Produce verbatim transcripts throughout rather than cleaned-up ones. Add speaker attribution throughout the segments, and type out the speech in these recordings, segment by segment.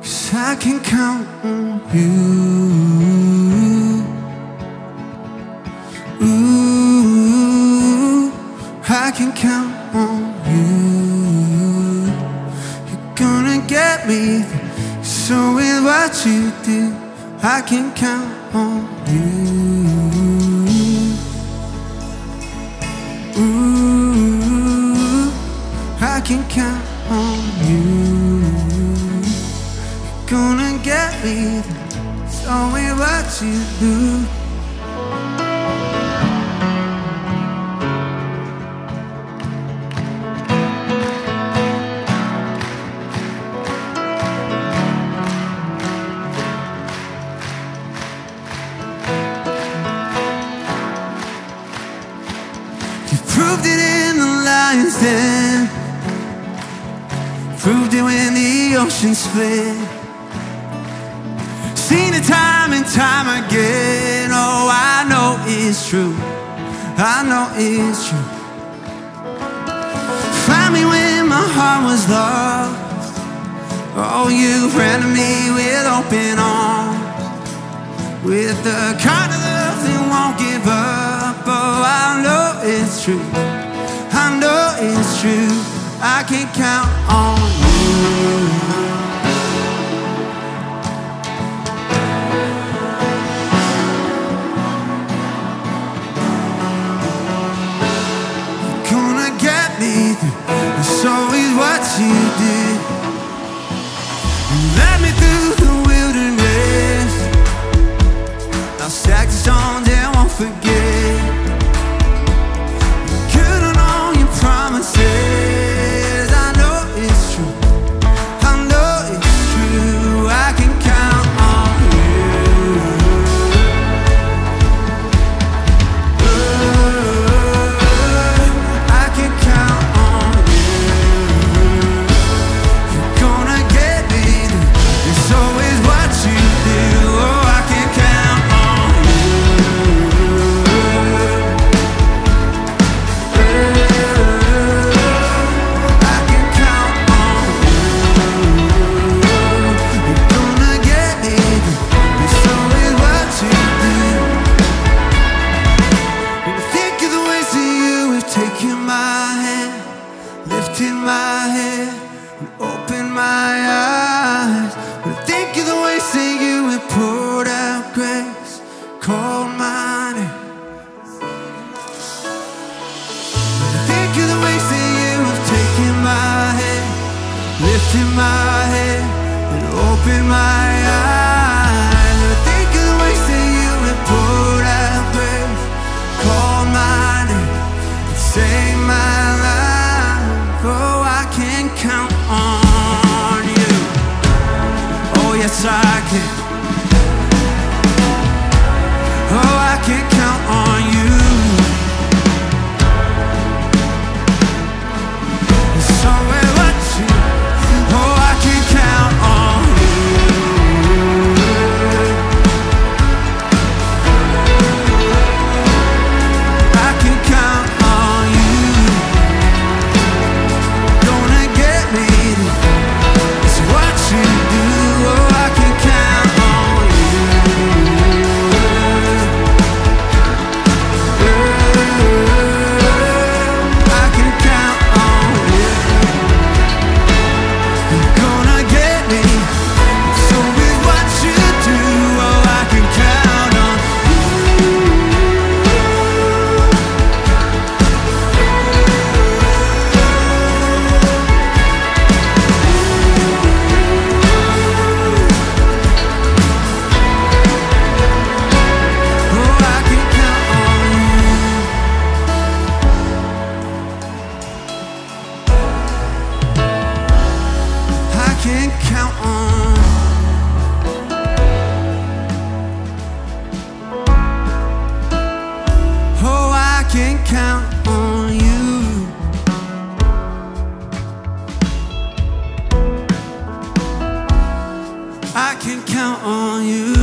Speaker 1: 'cause I can count on you. Ooh, I can count on you. You're gonna get me through. So with what you do, I can count on you. Ooh, I can count on you. You're gonna get me through. So with what you do. Proved it in the lion's den, proved it when the ocean split. Seen it time and time again. Oh, I know it's true, I know it's true. Find me when my heart was lost. Oh, you ran to me with open arms, with the kind of love that won't give up. Oh, I know it's true, I know it's true. I can count on you. You're gonna get me through. It's always what you did. You led me through the wilderness. I'll stack the stones and won't forget. Promises, I know it's true, I know it's true. I can count on you. Ooh, I can count on you. You're gonna get me through. It's always what you do. Oh, I can count on you. My head and open my eyes. When I think of the ways that you have poured out grace, called my name. When I think of the ways that you have taken my hand, lifted my head and opened my eyes. When I think of the ways that you have poured out grace, called my name and saved my life. Oh, I can count on you. Oh, yes, I can. Oh, I can count on you. So with what you, oh, I can count on you. I can count on you. It's what you do. Oh, I can count on you. I can count on you. You're gonna get me. So with what you do, oh, I can count on you. Can count on. Oh, I can count on you. I can count on you.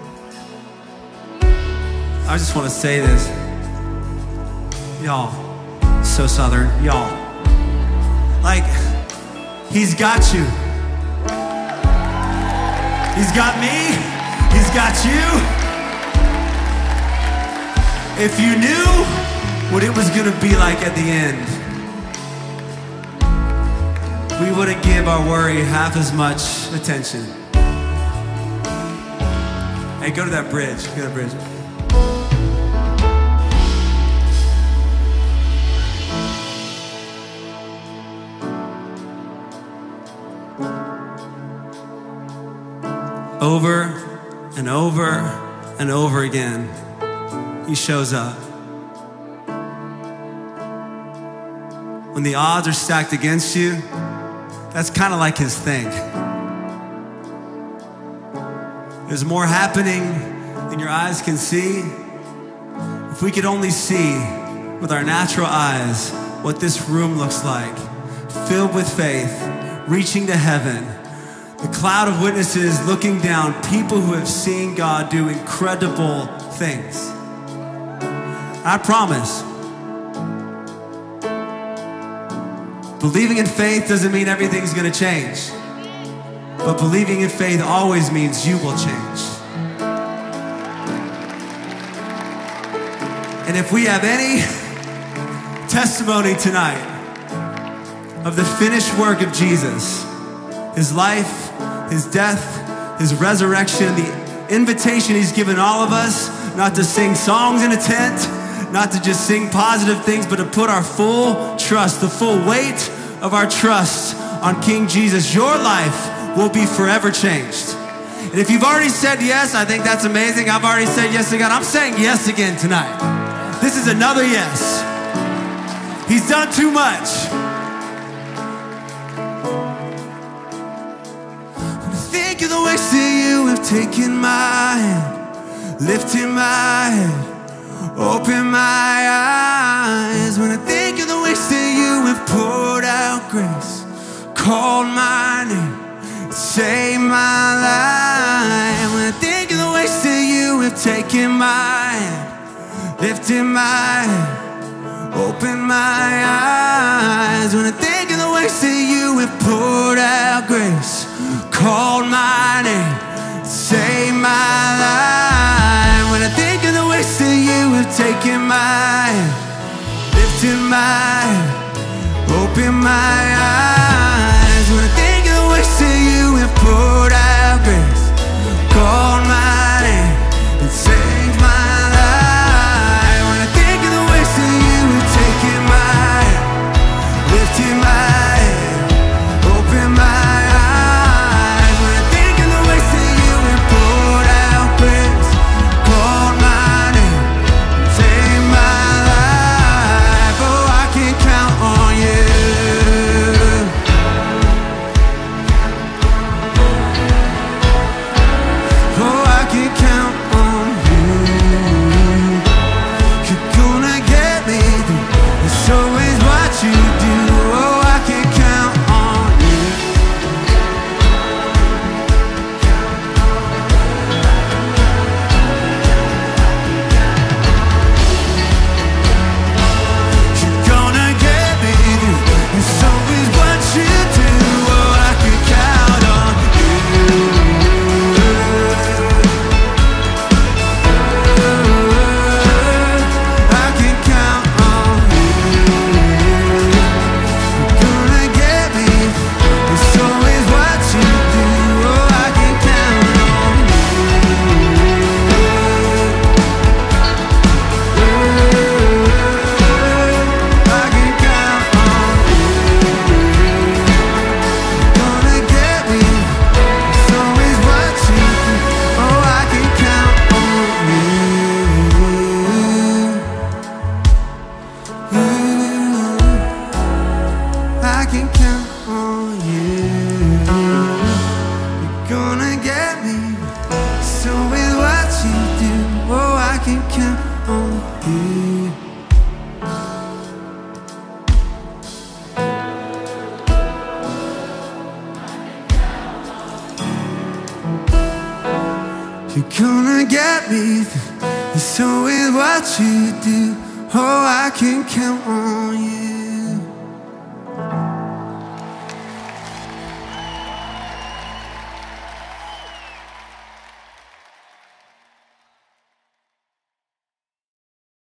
Speaker 1: I just want to say this. Y'all, So Southern, y'all. Like, he's got you. He's got me. He's got you. If you knew what it was gonna be like at the end, we wouldn't give our worry half as much attention. Hey, go to that bridge. Go to that bridge. Over and over and over again, he shows up. When the odds are stacked against you, that's kind of like his thing. There's more happening than your eyes can see. If we could only see with our natural eyes what this room looks like, filled with faith, reaching to heaven, the cloud of witnesses looking down, people who have seen God do incredible things. I promise, believing in faith doesn't mean everything's gonna change, but believing in faith always means you will change. And if we have any testimony tonight of the finished work of Jesus, his life, his death, his resurrection, the invitation he's given all of us, not to sing songs in a tent, not to just sing positive things, but to put our full trust, the full weight of our trust on King Jesus. Your life will be forever changed. And if you've already said yes, I think that's amazing. I've already said yes to God. I'm saying yes again tonight. This is another yes. He's done too much. Think of the ways that you have taken my hand, lifted my head, opened my eyes. When I think of the ways that you have poured out grace, called my name, saved my life. When I think of the ways that you have taken my hand, lifted my head, opened my eyes. When I think of the ways that you have poured out grace, called my name, saved my life. When I think of the ways that you have taken my hand, lifted my head, opened my eyes. When I think of the ways that you have poured out grace, called my name, and saved my life. When I think of the ways that you have taken my hand, lifted my head, opened my eyes. When I think of the ways that you have poured out grace, called my name, saved my life. Oh, I can count on you. Oh, I can count on you. You're gonna get me through. It's always what you do. Oh, I can count on you. You're gonna get me through. It's always what you do. Oh, I can count on you. I can count on you. You're gonna get me. It's always what you do. Oh, I can count on you. I can count on you. Gonna get me. It's always what you do. Oh, I can count on you. I can count on you. You're gonna get me. It's always what you do. Oh, I can count on you. You're gonna get me through. It's always what you do. Oh, I can count on you.